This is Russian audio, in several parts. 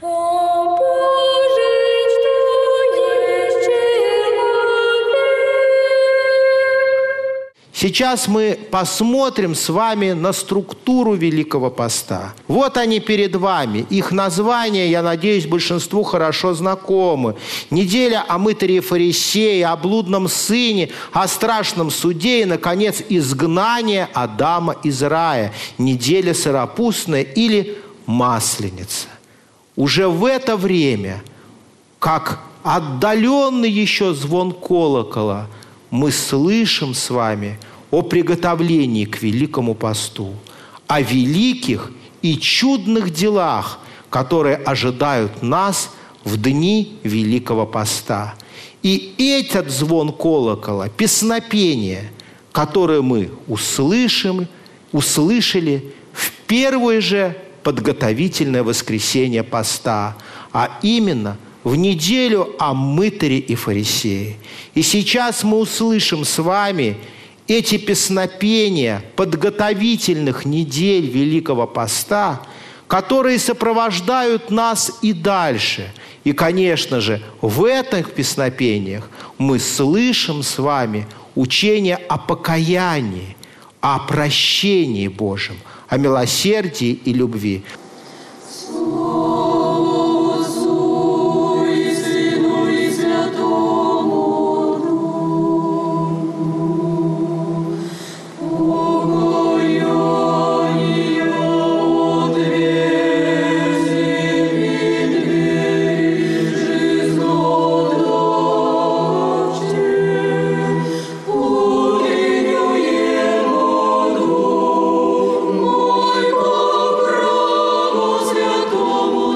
О Боже, что есть человек? Сейчас мы посмотрим с вами на структуру Великого Поста. Вот они перед вами. Их названия, я надеюсь, большинству хорошо знакомы. Неделя о мытаре и фарисее, о блудном сыне, о страшном суде и, наконец, изгнание Адама из рая. Неделя сыропустная или масленица. Уже в это время, как отдаленный еще звон колокола, мы слышим с вами о приготовлении к Великому Посту, о великих и чудных делах, которые ожидают нас в дни Великого Поста. И этот звон колокола, песнопение, которое мы услышали в первое же подготовительное воскресенье поста, а именно в неделю о мытаре и фарисее. И сейчас мы услышим с вами эти песнопения подготовительных недель Великого Поста, которые сопровождают нас и дальше. И, конечно же, в этих песнопениях мы слышим с вами учение о покаянии, о прощении Божьем, о милосердии и любви. Мой, как раба святому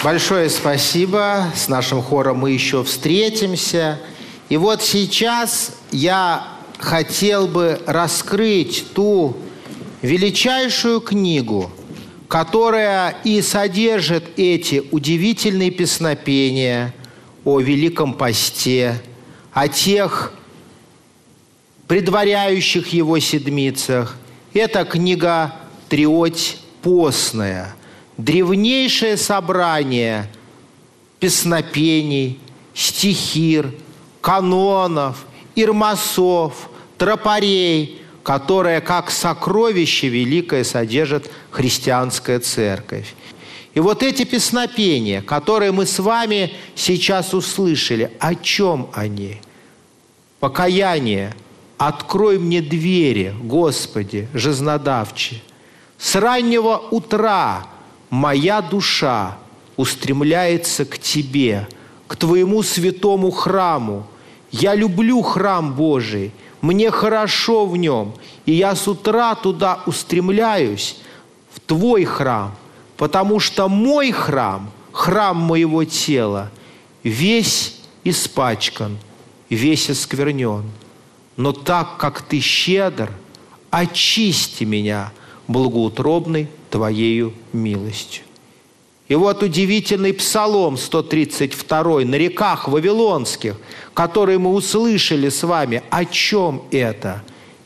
Большое спасибо. С нашим хором мы еще встретимся. И вот сейчас я хотел бы раскрыть ту величайшую книгу, которая и содержит эти удивительные песнопения о Великом Посте, о тех предваряющих его седмицах. Это книга «Триоть постная», древнейшее собрание песнопений, стихир, канонов, ирмасов, тропарей, которое как сокровище великое содержит христианская церковь. И вот эти песнопения, которые мы с вами сейчас услышали, о чем они? Покаяние. «Открой мне двери, Господи, жизнодавче. С раннего утра моя душа устремляется к Тебе, к Твоему святому храму. Я люблю храм Божий, мне хорошо в нем, и я с утра туда устремляюсь, в Твой храм, потому что мой храм, храм моего тела, весь испачкан, весь осквернен. Но так как Ты щедр, очисти меня благоутробной Твоею милостью». И вот удивительный Псалом 132 на реках Вавилонских, который мы услышали с вами. О чем это?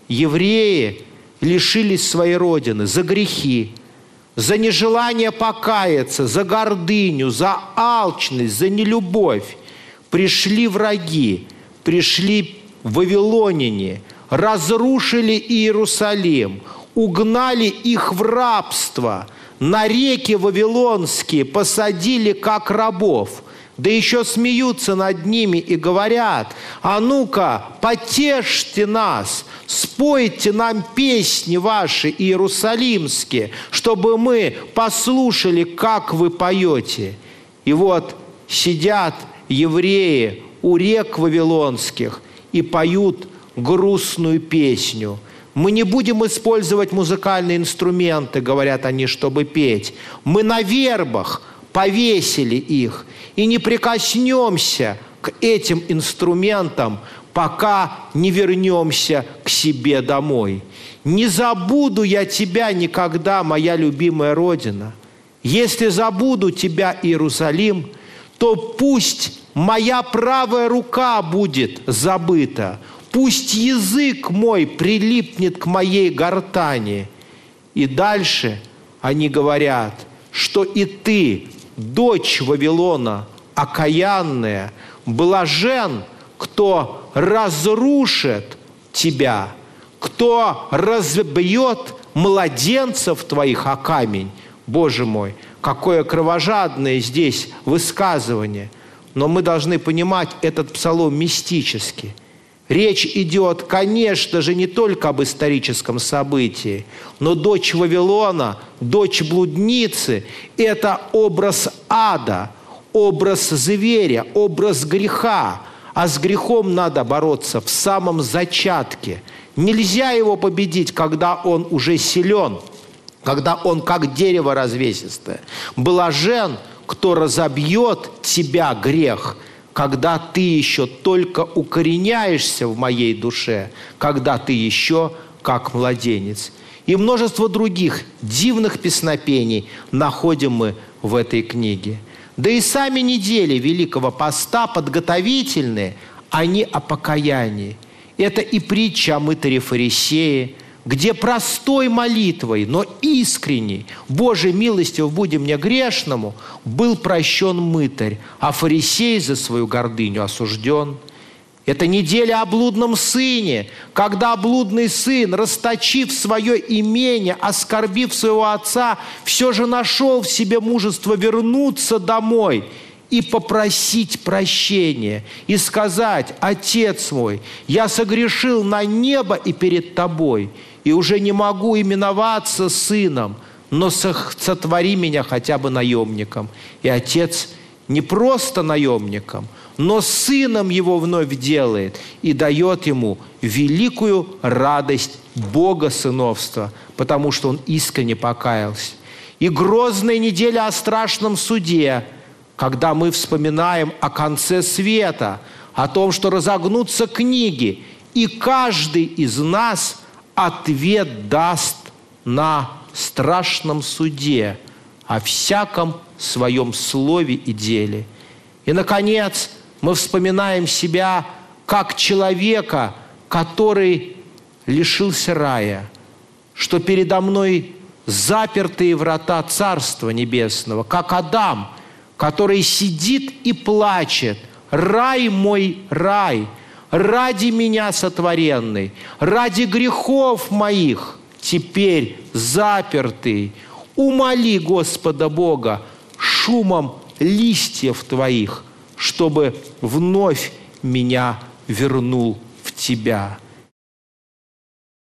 Евреи лишились своей родины за грехи, за нежелание покаяться, за гордыню, за алчность, за нелюбовь. Пришли враги, пришли вавилоняне, разрушили Иерусалим, угнали их в рабство, на реки вавилонские посадили как рабов, да еще смеются над ними и говорят: «А ну-ка, потешьте нас, спойте нам песни ваши иерусалимские, чтобы мы послушали, как вы поете». И вот сидят евреи у рек вавилонских и поют грустную песню. Мы не будем использовать музыкальные инструменты, говорят они, чтобы петь. Мы на вербах повесили их и не прикоснемся к этим инструментам, пока не вернемся к себе домой. Не забуду я тебя никогда, моя любимая Родина. Если забуду тебя, Иерусалим, то пусть моя правая рука будет забыта, пусть язык мой прилипнет к моей гортани. И дальше они говорят, что и ты, дочь Вавилона, окаянная, блажен, кто разрушит тебя, кто разбьет младенцев твоих о камень. Боже мой, какое кровожадное здесь высказывание. Но мы должны понимать этот псалом мистически. Речь идет, конечно же, не только об историческом событии, но дочь Вавилона, дочь блудницы – это образ ада, образ зверя, образ греха. А с грехом надо бороться в самом зачатке. Нельзя его победить, когда он уже силен, когда он как дерево развесистое. Блажен, кто разобьет тебя, грех, когда ты еще только укореняешься в моей душе, когда ты еще как младенец. И множество других дивных песнопений находим мы в этой книге. Да и сами недели Великого Поста подготовительные, они о покаянии. Это и притча о мытаре фарисее, где простой молитвой, но искренней, «Боже, милостив буди мне грешному», был прощен мытарь, а фарисей за свою гордыню осужден. Это неделя о блудном сыне, когда блудный сын, расточив свое имение, оскорбив своего отца, все же нашел в себе мужество вернуться домой и попросить прощения, и сказать: «Отец мой, я согрешил на небо и перед тобой, и уже не могу именоваться сыном, но сотвори меня хотя бы наемником». И отец не просто наемником, но сыном его вновь делает и дает ему великую радость Бога сыновства, потому что он искренне покаялся. И грозная неделя о страшном суде, когда мы вспоминаем о конце света, о том, что разогнутся книги, и каждый из нас ответ даст на страшном суде о всяком своем слове и деле. И, наконец, мы вспоминаем себя как человека, который лишился рая, что передо мной запертые врата Царства Небесного, как Адам, который сидит и плачет: «Рай мой, рай, ради меня сотворенный, ради грехов моих теперь запертый. Умоли Господа Бога шумом листьев Твоих, чтобы вновь меня вернул в Тебя».